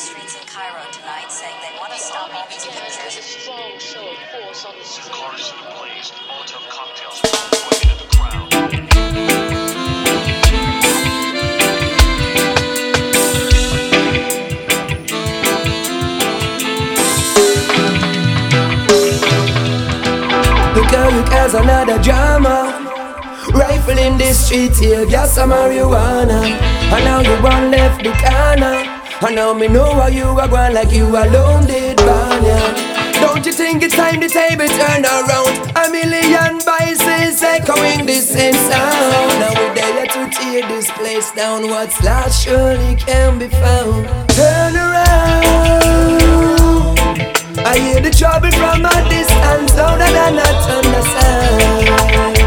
streets in Cairo tonight saying they want to stop all these pictures. There's a strong show of force on the street. Cars set ablaze, Molotov cocktails flowing into the crowd. Look as another drama. Rifle in the street here, gas and marijuana. And now you one left the corner. And now me know how you are going like you alone did Banya. Don't you think it's time the table turn around? A million voices echoing the same sound. Now we're there to tear this place down. What's lost surely can be found. Turn around. I hear the trouble from a distance, louder than a thunder sound.